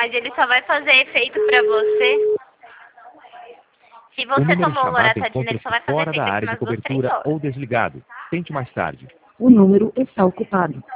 mas ele só vai fazer efeito pra você. Se O você número tomou chamado loratadina, ele só vai encontra-se fazer fora efeito da daqui área de umas 2, 3 cobertura horas. ou desligado. Tente mais tarde. O número está ocupado.